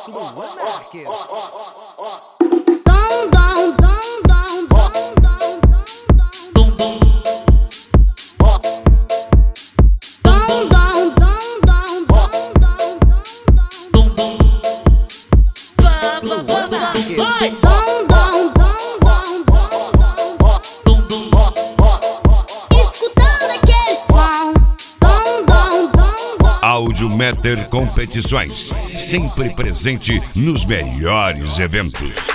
Audiometer Competições, sempre presente nos melhores eventos.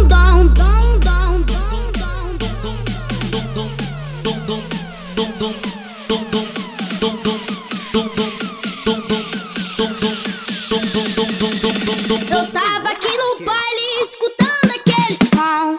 Eu tava aqui no baile escutando aquele som.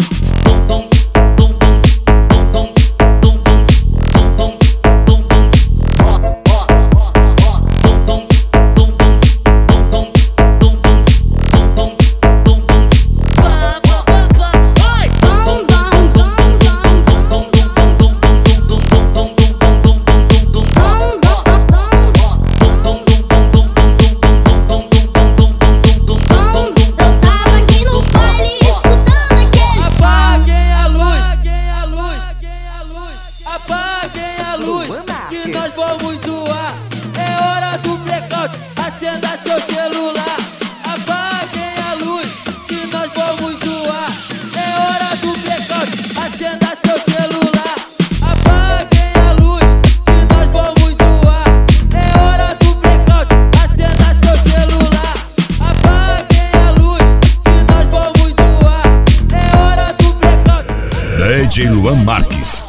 Apaguem a luz, que nós vamos zoar. É hora do blackout, acenda seu celular. Apaguem a luz, que nós vamos zoar. É hora do blackout, acenda seu celular. Apaguem a luz, que nós vamos zoar. É hora do blackout, acenda seu celular. Apaguem a luz, que nós vamos zoar. É hora do blackout. DJ Luan Marques.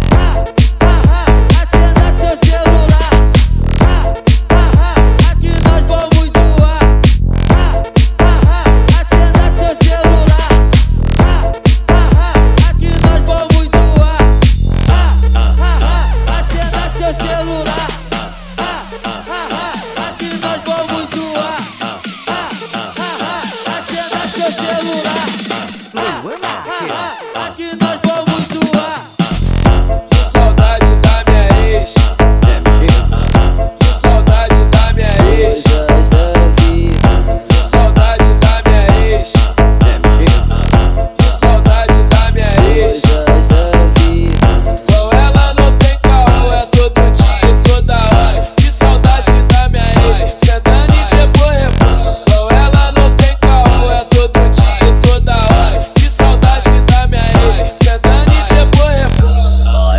Aqui nós vamos zoar. Que saudade da minha ex. Que saudade da minha ex. Que saudade da minha ex. Que saudade da minha ex. Com ela não tem caô, é todo dia e toda hora. Que saudade da minha ex. Sentando e depois rebola. Com ela não tem caô, é todo dia e toda hora. Que saudade da minha ex. Sentando e depois rebola.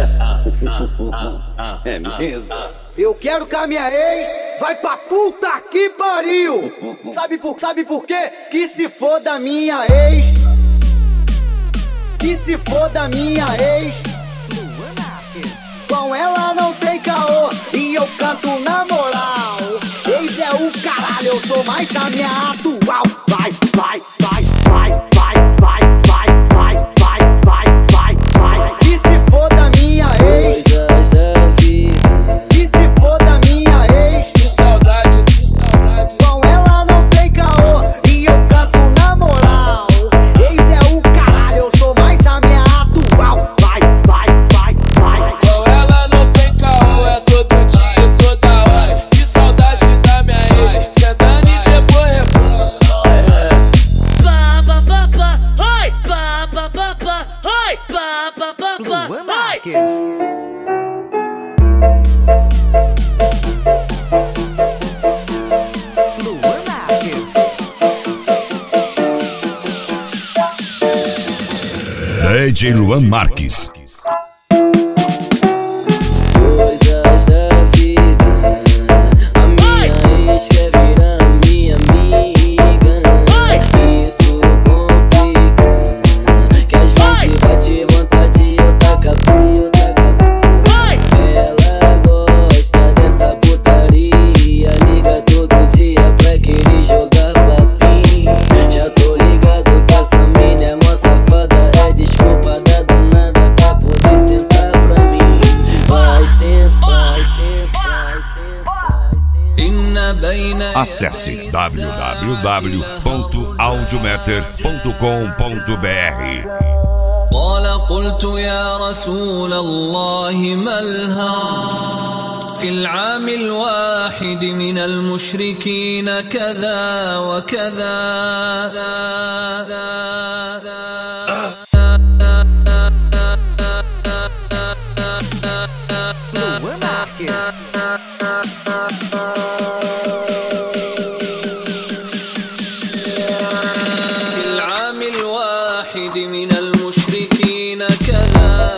É mesmo? Eu quero que a minha ex vai pra puta que pariu. Sabe por quê? Que se for da minha ex. Que se for da minha ex. Com ela não tem caô e eu canto na moral. Ex é o caralho, eu sou mais a minha atual. Vai, vai, vai, vai, vai, vai, vai, vai, vai, vai, vai, vai. Que se for da minha ex. Que se for da minha ex. Que saudade, que saudade. Com ela não tem caô e eu canto na moral. Ex é o caralho, eu sou mais a minha atual. Vai, vai, vai, vai. Com ela não tem caô, é todo dia e toda hora. Que saudade da minha ex. Sentando e depois rebola. Pá, pá, pá, pá, oi, pá, pá, pá, pá, oi, pá, pá, pá, pá, oi. DJ Luan Marques. Coisas da vida. A minha ex quer virar minha amiga. Isso complica. Que às vezes bate vontade e eu taca pio. Ela gosta dessa putaria. Liga todo dia pra querer jogar papinho. Já tô ligado que essa mina é mó safada. É desculpa da danada pra poder sentar pra mim. Vai sentar, sentar, sentar, sentar. Acesse www.audiometer.com.br. قال قلت يا رسول الله ما الهوى في العام الواحد من المشركين كذا وكذا. في العام الواحد من المشركين كذا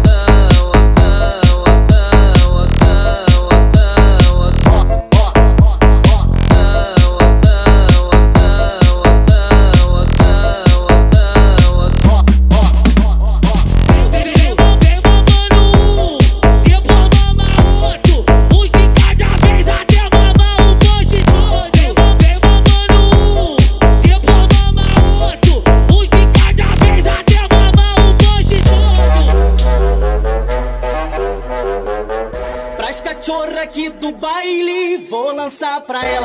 cachorra aqui do baile, vou lançar pra ela.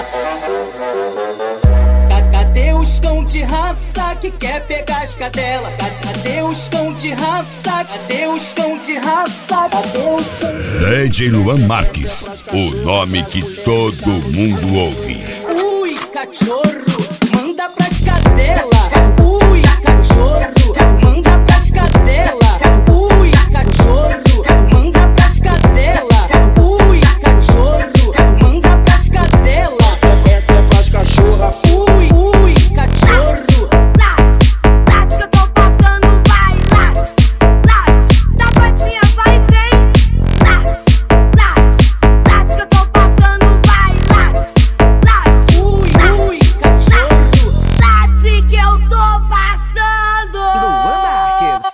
Cadê os cão de raça que quer pegar as cadelas? Cadê os cão de raça? Cadê os cão de raça? Cadê os cão de raça? DJ Luan Marques, o nome que todo mundo ouve. Ui, cachorro, manda pras cadelas. Ui, cachorro, manda pras cadelas. Ui, cachorro, manda pras cadelas. Ui, cachorro, manda pras cadelas. Essa é pras cachorra. Ui, cachorro. Late, late que eu tô passando, vai, late, late, da patinha vai e vem, late, late, late que eu tô passando, vai, late, late, Ui, cachorro. late que eu tô passando. Luan Marques.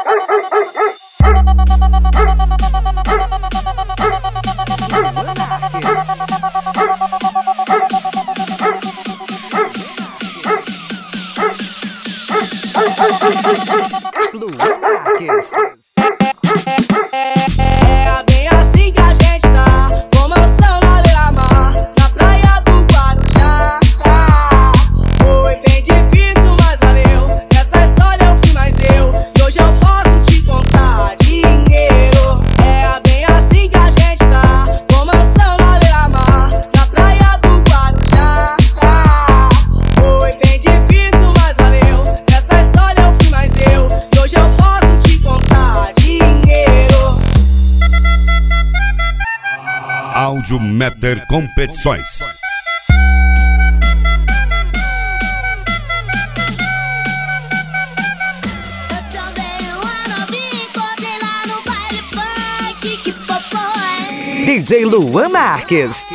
Luan Marques. É bem assim que a gente tá, com mansão na beira-mar, na praia do Guarujá. Foi bem difícil, mas valeu. Nessa história eu fui mais eu, e hoje eu posso te contar dinheiro. É bem assim que a gente tá, com mansão na beira-mar, na praia do Guarujá. Foi bem difícil, mas valeu. Nessa história eu fui mais eu, e hoje eu posso te contar dinheiro. Áudio Meter Competições. Eu também uma novinha, encontrei lá no baile funk, que popô é? DJ Luan Marques.